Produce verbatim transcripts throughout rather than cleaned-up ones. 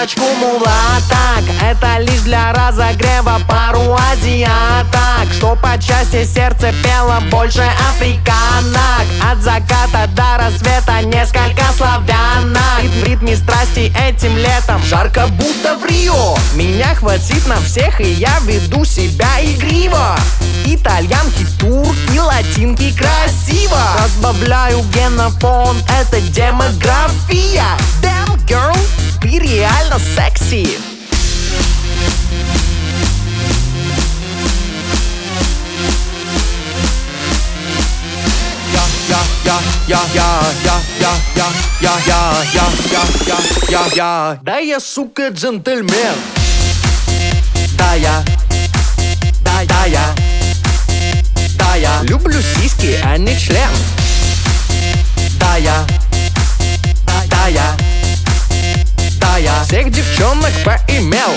Парочку мулаток, это лишь для разогрева. Пару азиаток, что по части сердце пело больше африканок. От заката до рассвета несколько славянок. В ритме страсти этим летом жарко будто в Рио. Меня хватит на всех и я веду себя игриво. Итальянки, турки, латинки красиво. Разбавляю генофон, это демография. Damn girl, ты реально секси. Я, я, я, я, я, я, я, я, я, я, я, я, я. Да я, сука, джентльмен. Да я, да, да я, да я люблю сиськи, а не член. Да я, да, да я, да я всех девчонок поимел.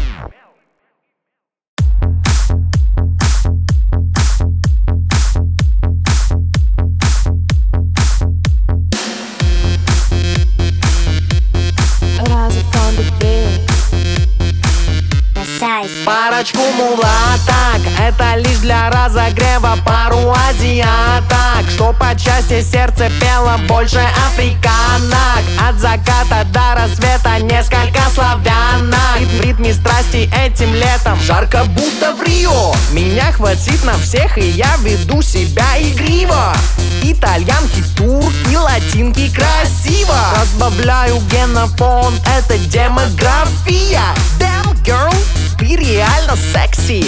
Парочку мулаток, это лишь для разогрева. Пару азиаток, что по части сердце пело больше африканок. От заката до рассвета несколько славянок. В ритме страсти этим летом жарко будто в Рио. Меня хватит на всех и я веду себя игриво. Итальянки, турки, латинки красиво. Разбавляю генофон, это демография. Damn girl, ты реально секси.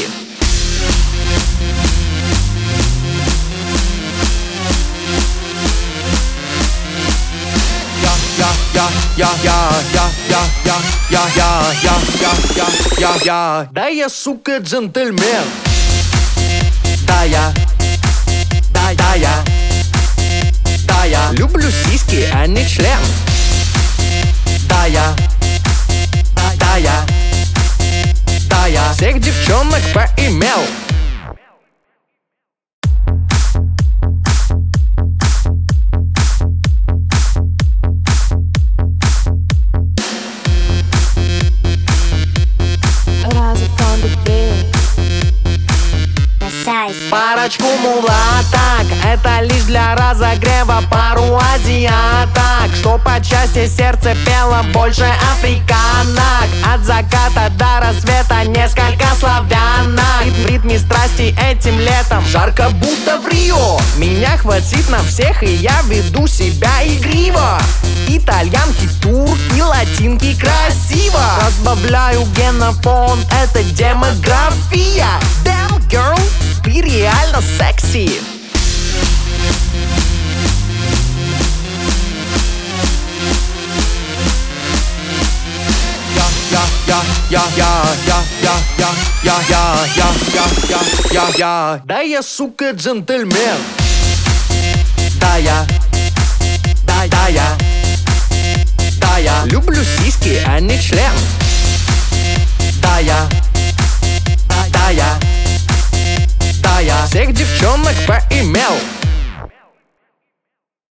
Я, я, я, я, я, я, я, я, я, я, я, я, я, я. Да я, сука, джентльмен. Да я, да, да я, да я люблю сиськи, а не член. Да я, да, да я, да я всех девчонок поимел. Парочку мулаток, это лишь для разогрева. Пару азиаток, что по части сердце пело больше африканок. От заката до рассвета несколько славянок. В ритме страсти этим летом жарко будто в Рио. Меня хватит на всех и я веду себя игриво. Итальянки, турки, латинки красиво. Разбавляю генофон, это демография. Damn girl, ты реально секси. Я, я, я, я, я, я, я, я, я, я, я, я, я, я. Да я, сука, джентльмен. Да я, да, да я, да я люблю сиськи, а не член.